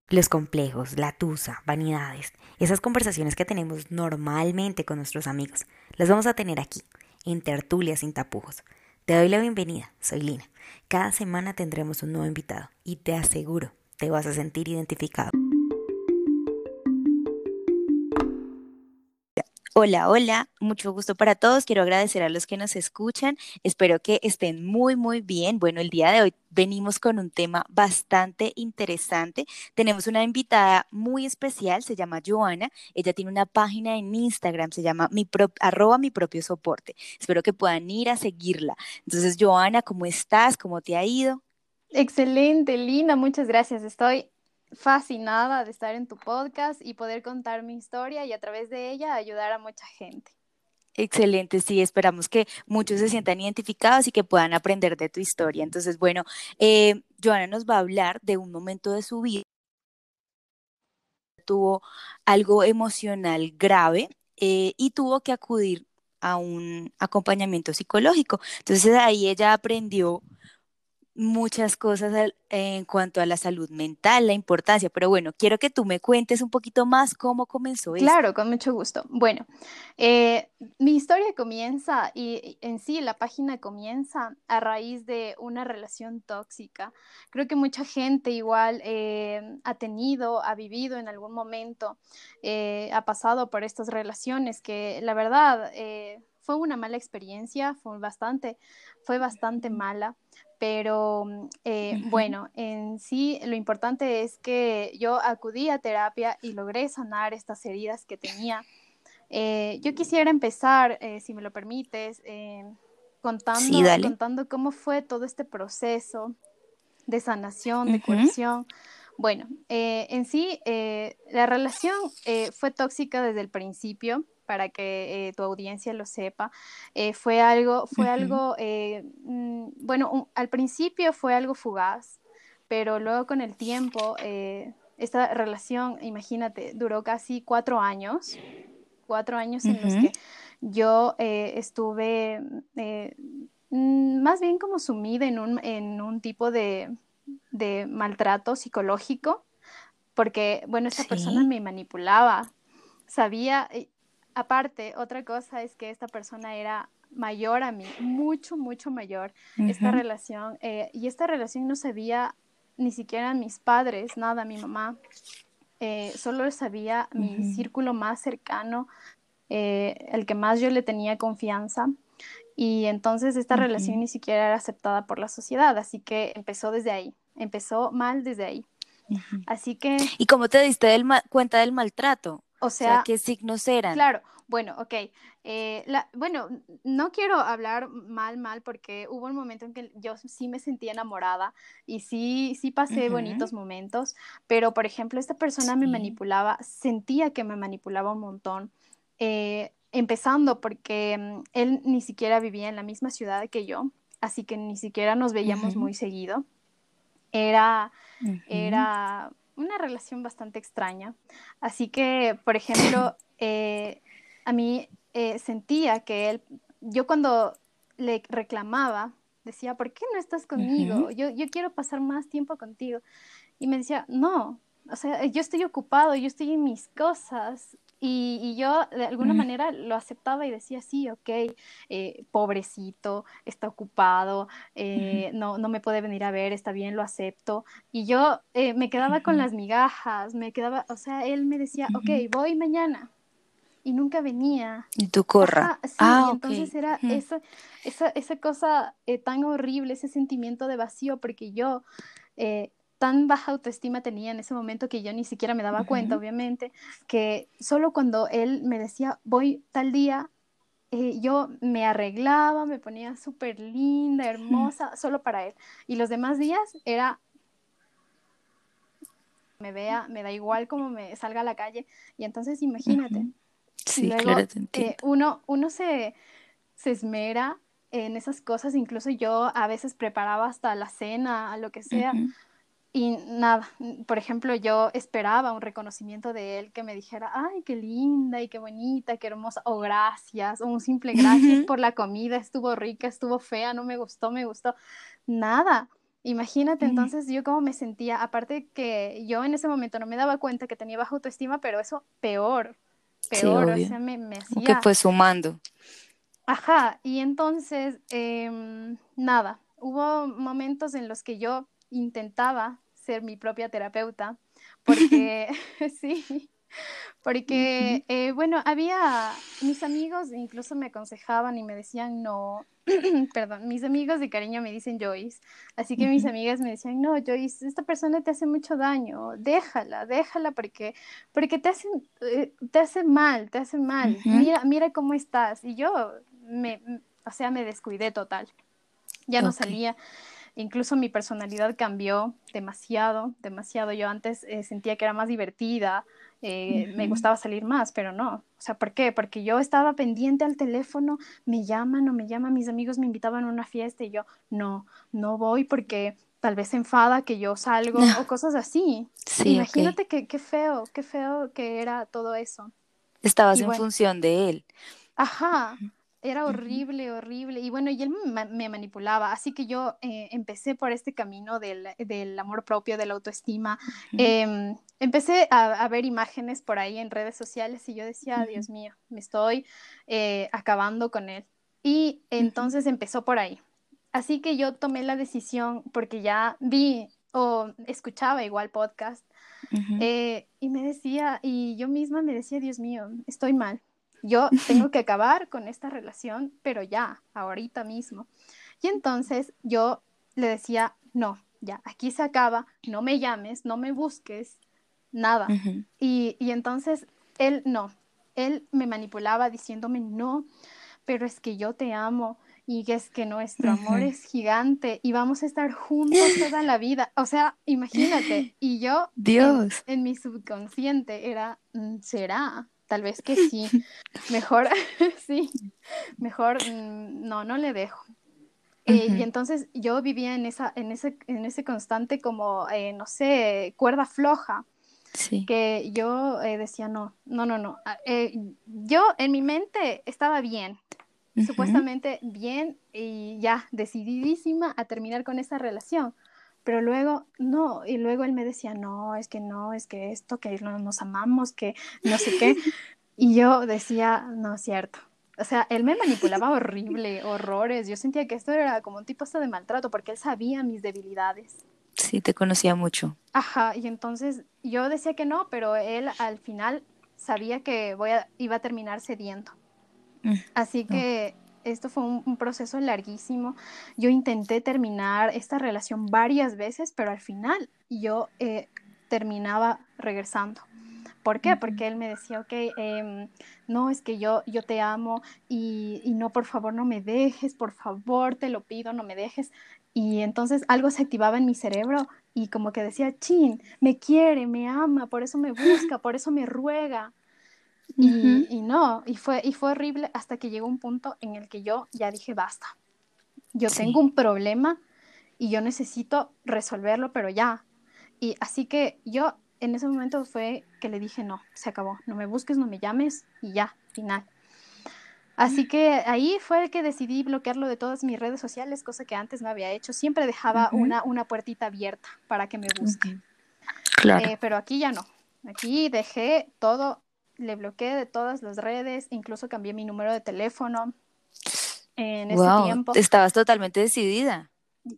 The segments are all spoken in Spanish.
Los complejos, la tusa, vanidades, esas conversaciones que tenemos normalmente con nuestros amigos, las vamos a tener aquí, en Tertulias sin tapujos. Te doy la bienvenida, soy Lina. Cada semana tendremos un nuevo invitado y te aseguro, te vas a sentir identificado. Hola, hola, mucho gusto para todos. Quiero agradecer a los que nos escuchan. Espero que estén muy bien. Bueno, el día de hoy venimos con un tema bastante interesante. Tenemos una invitada muy especial, se llama Joana. Ella tiene una página en Instagram, se llama mi propio soporte. Espero que puedan ir a seguirla. Entonces, Joana, ¿cómo estás? ¿Cómo te ha ido? Excelente, Linda, muchas gracias. Estoy fascinada de estar en tu podcast y poder contar mi historia y a través de ella ayudar a mucha gente. Excelente, sí, esperamos que muchos se sientan identificados y que puedan aprender de tu historia. Entonces, bueno, Joana nos va a hablar de un momento de su vida, tuvo algo emocional grave y tuvo que acudir a un acompañamiento psicológico. Entonces, ahí ella aprendió muchas cosas en cuanto a la salud mental, la importancia, pero bueno, quiero que tú me cuentes un poquito más cómo comenzó esto. Claro, con mucho gusto. Bueno, eh, mi historia comienza y en sí la página comienza a raíz de una relación tóxica. Creo que mucha gente igual ha tenido, ha vivido en algún momento, ha pasado por estas relaciones que la verdad fue una mala experiencia, fue bastante mala. Pero Ujú, bueno, en sí lo importante es que yo acudí a terapia y logré sanar estas heridas que tenía. Yo quisiera empezar, si me lo permites, sí, dale. contando cómo fue todo este proceso de sanación, de Ujú, curación. Bueno, en sí, la relación fue tóxica desde el principio, para que tu audiencia lo sepa. Fue ujú, algo bueno, al principio fue algo fugaz, pero luego con el tiempo, esta relación, imagínate, duró casi 4 años, 4 años en los ujú, que yo estuve más bien como sumida en un tipo de maltrato psicológico, porque, bueno, esta persona sí. me manipulaba, sabía, aparte, otra cosa es que esta persona era mayor a mí, mucho mayor, Ujú, y esta relación no sabía ni siquiera mis padres, nada, mi mamá, solo sabía mi ujú, círculo más cercano, el que más yo le tenía confianza. Y entonces esta relación ujú. ni siquiera era aceptada por la sociedad, así que empezó desde ahí, empezó mal desde ahí. Ujú. Así que, ¿Y cómo te diste cuenta del maltrato? O o sea, sea, ¿qué signos eran? claro, bueno, ok. Bueno, no quiero hablar mal, porque hubo un momento en que yo sí me sentí enamorada y sí pasé Ujú, bonitos momentos, pero por ejemplo, esta persona me sí. manipulaba, sentía que me manipulaba un montón, empezando porque él ni siquiera vivía en la misma ciudad que yo, así que ni siquiera nos veíamos Ujú, muy seguido. Era, ujú, era una relación bastante extraña. Así que, por ejemplo, a mí sentía que yo cuando le reclamaba, decía, ¿por qué no estás ujú, conmigo? Yo quiero pasar más tiempo contigo. Y me decía, no, o sea, yo estoy ocupado, yo estoy en mis cosas. Y yo de alguna mm, manera lo aceptaba y decía, sí, ok, pobrecito, está ocupado, ujú, no me puede venir a ver, está bien, lo acepto. Y yo me quedaba con ujú, las migajas, o sea, él me decía, ok, ujú. voy mañana. Y nunca venía. Y tú corra. Ajá, sí, y Ah, ok. entonces era Ujú, esa cosa tan horrible, ese sentimiento de vacío, porque yo tan baja autoestima tenía en ese momento que yo ni siquiera me daba cuenta, ujú, obviamente, que solo cuando él me decía, voy tal día, yo me arreglaba, me ponía súper linda, ujú, hermosa, solo para él. Y los demás días era, me vea, me da igual cómo me salga a la calle. Y entonces imagínate. ujú. Y Sí, luego claro, te entiendo. uno se esmera en esas cosas, incluso yo a veces preparaba hasta la cena, a lo que sea, Ujú, y nada, por ejemplo, yo esperaba un reconocimiento de él que me dijera, ay, qué linda y qué bonita, qué hermosa, o gracias, o un simple gracias ujú, por la comida, estuvo rica, estuvo fea, no me gustó, me gustó, nada. Imagínate Mm, entonces yo cómo me sentía, aparte que yo en ese momento no me daba cuenta que tenía baja autoestima, pero eso peor, sí, peor, o obvio. sea, me Como que hacía, fue sumando. ajá, y entonces, nada, hubo momentos en los que yo intentaba ser mi propia terapeuta, porque sí, Ujú, porque, bueno, había, mis amigos incluso me aconsejaban y me decían no, perdón, mis amigos de cariño me dicen Joyce, así que mis ujú, amigas me decían, no, Joyce, esta persona te hace mucho daño, déjala, déjala porque te hace mal, ujú. mira, mira cómo estás. Y yo o sea, me descuidé total, ya no Ok. salía. Incluso mi personalidad cambió demasiado, demasiado. Yo antes sentía que era más divertida, me Ujú. gustaba salir más, pero no. O sea, ¿por qué? Porque yo estaba pendiente al teléfono, me llaman o me llaman, mis amigos me invitaban a una fiesta y yo no, no voy porque tal vez se enfada que yo salgo o cosas así. Sí, ok. Imagínate qué feo que era todo eso. Estabas Y en bueno, función de él. ajá, era Ujú, horrible, horrible. Y bueno, y él me manipulaba. Así que yo empecé por este camino del amor propio, de la autoestima. ujú, Empecé a ver imágenes por ahí en redes sociales y yo decía, ujú, Dios mío, me estoy acabando con él. Y ujú, entonces empezó por ahí. Así que yo tomé la decisión porque ya vi o escuchaba igual podcast ujú. y me decía, y yo misma me decía, Dios mío, estoy mal. Yo tengo que acabar con esta relación, pero ya, ahorita mismo. Y entonces yo le decía, no, ya, aquí se acaba, no me llames, no me busques, nada. Ujú, Y entonces él no, él me manipulaba diciéndome, no, pero es que yo te amo y que es que nuestro amor ujú. es gigante y vamos a estar juntos toda la vida. O sea, imagínate, y yo Dios. en mi subconsciente era, ¿será? Tal vez que sí, mejor, sí, mejor, no, no le dejo. Y Ujú, entonces yo vivía en ese constante como, no sé, cuerda floja, sí. que yo decía, no, no, no, no. Yo en mi mente estaba bien, Ujú, supuestamente bien y ya, decididísima a terminar con esa relación. Pero luego, no, y luego él me decía, no, es que no, es que esto, que no nos amamos, que no sé qué. Y yo decía, no es cierto. O sea, él me manipulaba horrible, horrores. Yo sentía que esto era como un tipo hasta de maltrato porque él sabía mis debilidades. sí, te conocía mucho. Ajá, y entonces yo decía que no, pero él al final sabía que iba a terminar cediendo. Mm, Así no, que esto fue un proceso larguísimo. Yo intenté terminar esta relación varias veces, pero al final yo terminaba regresando. ¿Por qué? ujú, Porque él me decía, ok, no, es que yo te amo y no, por favor, no me dejes, por favor, te lo pido, no me dejes. Y entonces algo se activaba en mi cerebro y como que decía, chin, me quiere, me ama, por eso me busca, por eso me ruega. ujú. Y no, y fue horrible hasta que llegó un punto en el que yo ya dije, basta, yo tengo Sí. un problema y yo necesito resolverlo, pero ya. Y así que yo en ese momento fue que le dije, no, se acabó, no me busques, no me llames y ya, final. Así que ahí fue el que decidí bloquearlo de todas mis redes sociales, cosa que antes no había hecho. Siempre dejaba Ujú, una puertita abierta para que me busque. ujú. Claro. Pero aquí ya no. Aquí dejé todo, le bloqueé de todas las redes, incluso cambié mi número de teléfono en ese Wow, tiempo. estabas totalmente decidida.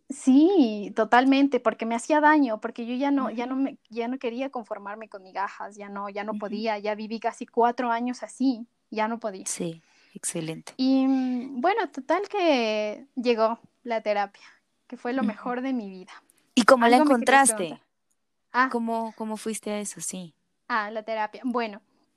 Sí, totalmente, porque me hacía daño, porque yo Ujú, ya no quería conformarme con migajas, ya no ujú. podía, ya viví casi 4 años así, ya no podía. Sí, excelente. Y bueno, total que llegó la terapia, que fue lo Ujú. mejor de mi vida. ¿Y cómo la Algo me querías preguntar. encontraste? Ah, ¿Cómo fuiste a eso? Sí. la terapia. Bueno,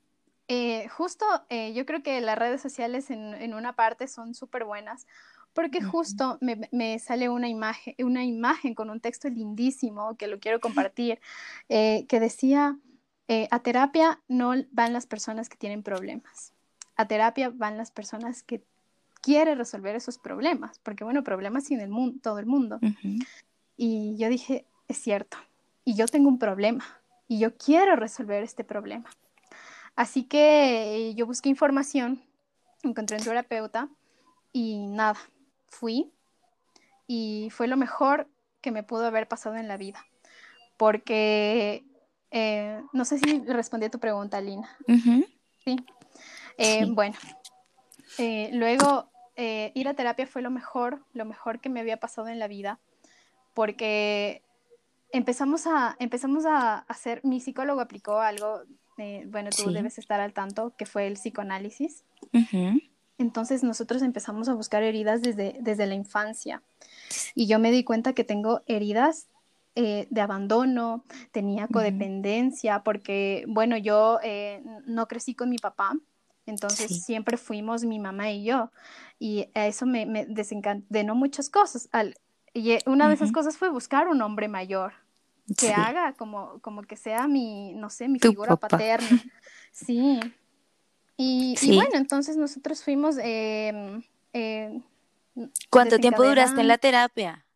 justo yo creo que las redes sociales en una parte son súper buenas porque Ujú. justo me sale una imagen con un texto lindísimo que lo quiero compartir, que decía, a terapia no van las personas que tienen problemas, a terapia van las personas que quieren resolver esos problemas, porque bueno, problemas tiene todo el mundo. Ujú, Y yo dije, es cierto, y yo tengo un problema, y yo quiero resolver este problema. Así que yo busqué información, encontré un terapeuta y nada, fui y fue lo mejor que me pudo haber pasado en la vida, porque no sé si respondí a tu pregunta, Lina. Ujú. Sí. Sí. Bueno, luego ir a terapia fue lo mejor que me había pasado en la vida, porque empezamos a hacer, mi psicólogo aplicó algo, bueno, tú Sí. debes estar al tanto, que fue el psicoanálisis. Ujú. Entonces nosotros empezamos a buscar heridas desde la infancia y yo me di cuenta que tengo heridas de abandono, tenía Ujú. codependencia, porque, bueno, yo no crecí con mi papá, entonces Sí. siempre fuimos mi mamá y yo, y a eso me desencadenó muchas cosas. Y una de esas Ujú. cosas fue buscar un hombre mayor que Sí. haga como que sea mi, no sé, mi Tu figura papá. paterna. Sí, y bueno, Sí. entonces nosotros fuimos ¿Cuánto tiempo duraste en la desencadenando terapia?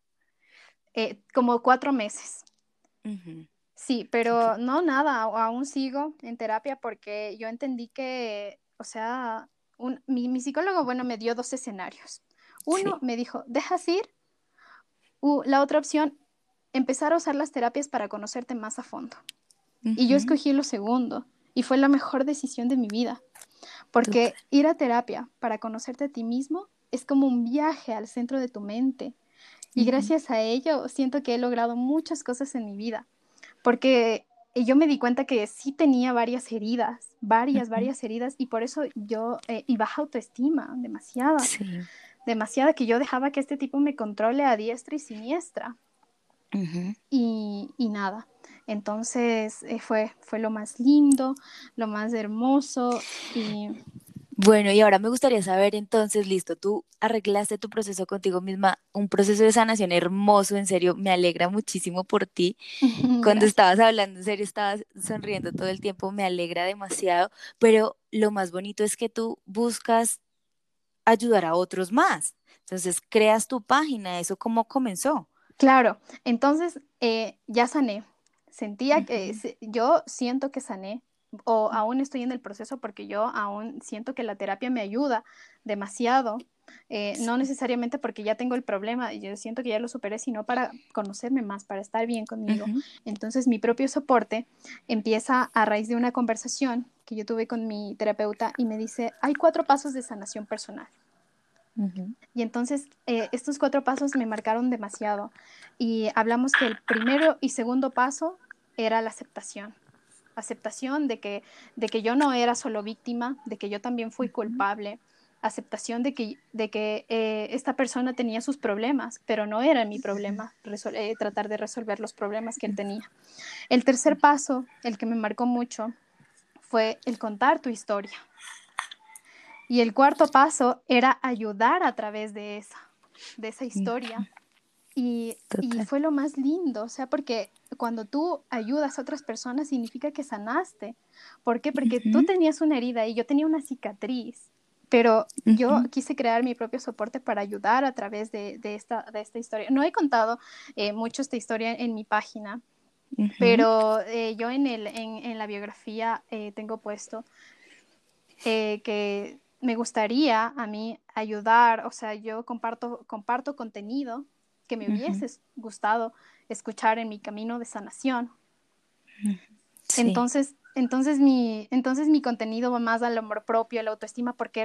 como 4 meses. Ujú. Sí, Ok. pero no, nada, aún sigo en terapia porque yo entendí que, o sea, mi psicólogo, bueno, me dio dos escenarios. Uno Sí. me dijo, ¿dejas ir? La otra opción, empezar a usar las terapias para conocerte más a fondo. Y yo Ujú. escogí lo segundo y fue la mejor decisión de mi vida. Total. Porque ir a terapia para conocerte a ti mismo es como un viaje al centro de tu mente. Y Ujú. gracias a ello siento que he logrado muchas cosas en mi vida. Porque yo me di cuenta que sí tenía varias heridas, Ujú. varias heridas. Y por eso y baja autoestima, demasiada, Sí. demasiada, que yo dejaba que este tipo me controle a diestra y siniestra. Ujú. Y nada. Entonces fue lo más lindo, lo más hermoso. Y Bueno, y ahora me gustaría saber entonces, listo, tú arreglaste tu proceso contigo misma, un proceso de sanación hermoso, en serio, me alegra muchísimo por ti. Cuando gracias. estabas hablando, en serio, estabas sonriendo todo el tiempo, me alegra demasiado, pero lo más bonito es que tú buscas ayudar a otros más. Entonces, creas tu página, ¿eso cómo comenzó? Claro, entonces ya sané. Sentía que Ujú. yo siento que sané, o aún estoy en el proceso porque yo aún siento que la terapia me ayuda demasiado. No Sí. necesariamente porque ya tengo el problema, yo siento que ya lo superé, sino para conocerme más, para estar bien conmigo. Ujú. Entonces mi propio soporte empieza a raíz de una conversación que yo tuve con mi terapeuta y me dice, hay 4 pasos de sanación personal. Ujú. Y entonces estos 4 pasos me marcaron demasiado. Y hablamos que el primero y segundo paso era la aceptación. Aceptación de que yo no era solo víctima, de que yo también fui Ujú. culpable. Aceptación de que esta persona tenía sus problemas, pero no era mi problema tratar de resolver los problemas que él tenía. El tercer paso, el que me marcó mucho, fue el contar tu historia. Y el cuarto paso era ayudar a través de esa historia. Y Total. fue lo más lindo, o sea, porque cuando tú ayudas a otras personas significa que sanaste. ¿Por qué? Porque tú Ujú. tenías una herida y yo tenía una cicatriz, pero yo Ujú. quise crear mi propio soporte para ayudar a través de esta historia. No he contado mucho esta historia en mi página, Ujú. pero yo en la biografía tengo puesto que me gustaría a mí ayudar, o sea, yo comparto contenido que me Ujú. hubiese gustado escuchar en mi camino de sanación. Ujú. Sí. Entonces mi contenido va más al amor propio, a la autoestima, porque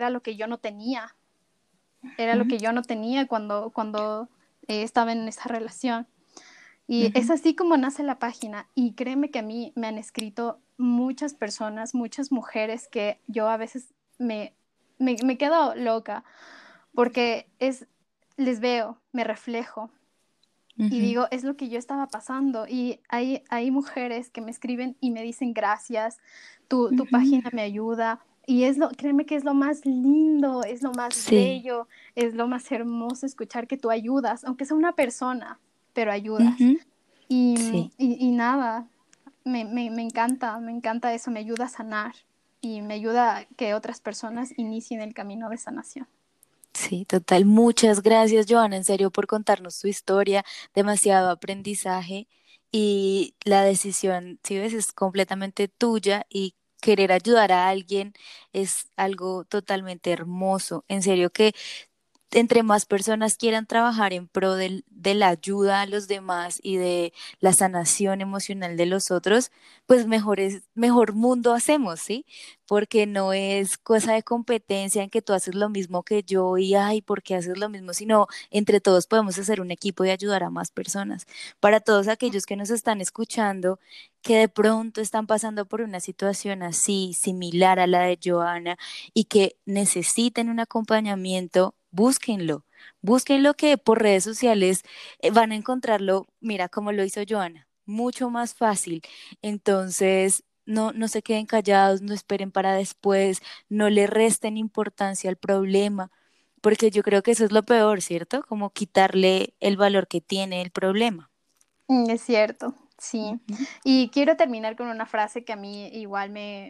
era lo Ujú. que yo no tenía cuando estaba en esa relación. Y es Ujú. así como nace la página. Y créeme que a mí me han escrito muchas personas, muchas mujeres que yo a veces me quedo loca porque les veo, me reflejo y Ujú. digo, es lo que yo estaba pasando. Y hay mujeres que me escriben y me dicen gracias, tu Ujú. página me ayuda. Y créeme que es lo más lindo, es lo más Sí. bello, es lo más hermoso escuchar que tú ayudas, aunque sea una persona, pero ayudas. Ujú. Y, Sí. y nada, me encanta eso, me ayuda a sanar y me ayuda a que otras personas inicien el camino de sanación. Sí, total. Muchas gracias, Joana, en serio, por contarnos tu historia. Demasiado aprendizaje y la decisión, si ves, es completamente tuya y querer ayudar a alguien es algo totalmente hermoso. En serio que entre más personas quieran trabajar en pro de la ayuda a los demás y de la sanación emocional de los otros, pues mejor mundo hacemos, ¿sí? Porque no es cosa de competencia en que tú haces lo mismo que yo y, ay, ¿por qué haces lo mismo? Sino entre todos podemos hacer un equipo y ayudar a más personas. Para todos aquellos que nos están escuchando, que de pronto están pasando por una situación así, similar a la de Joana, y que necesiten un acompañamiento, búsquenlo. Búsquenlo, que por redes sociales van a encontrarlo, mira, como lo hizo Joana, mucho más fácil. Entonces, no se queden callados, no esperen para después, no le resten importancia al problema, porque yo creo que eso es lo peor, ¿cierto? Como quitarle el valor que tiene el problema. Es cierto, sí. Ujú. Y quiero terminar con una frase que a mí igual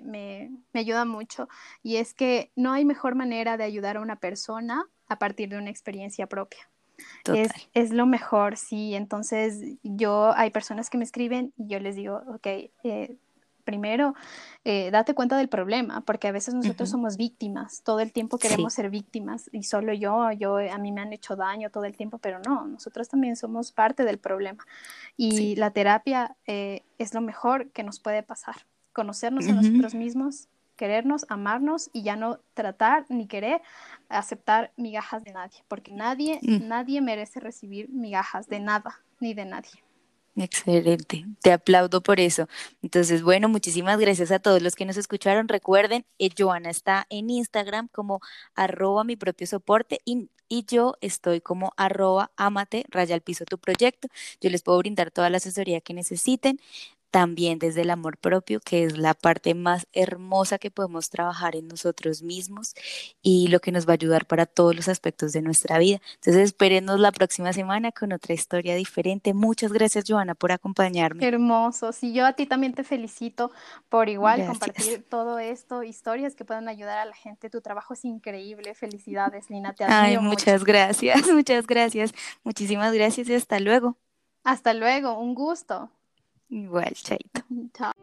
me ayuda mucho, y es que no hay mejor manera de ayudar a una persona a partir de una experiencia propia. Total. Es lo mejor, sí. Entonces, hay personas que me escriben y yo les digo, ok, primero, date cuenta del problema, porque a veces nosotros Ujú. somos víctimas, todo el tiempo queremos Sí. ser víctimas y solo a mí me han hecho daño todo el tiempo, pero no, nosotros también somos parte del problema. Sí. Y la terapia es lo mejor que nos puede pasar, conocernos a Ujú. nosotros mismos, querernos, amarnos y ya no tratar ni querer aceptar migajas de nadie, porque Mm. nadie merece recibir migajas de nada ni de nadie. Excelente, te aplaudo por eso. Entonces, bueno, muchísimas gracias a todos los que nos escucharon. Recuerden, Joana está en Instagram como mi propio soporte y yo estoy como amate raya al piso tu proyecto. Yo les puedo brindar toda la asesoría que necesiten, también desde el amor propio, que es la parte más hermosa que podemos trabajar en nosotros mismos y lo que nos va a ayudar para todos los aspectos de nuestra vida. Entonces, espérenos la próxima semana con otra historia diferente. Muchas gracias, Joana, por acompañarme. Hermoso. Sí, yo a ti también te felicito por igual Gracias. compartir todo esto, historias que puedan ayudar a la gente. Tu trabajo es increíble. Felicidades, Lina. Te Ay, admiro mucho. muchas gracias, muchas gracias. Muchísimas gracias y hasta luego. Hasta luego. Un gusto. Igual, chaito. Chao.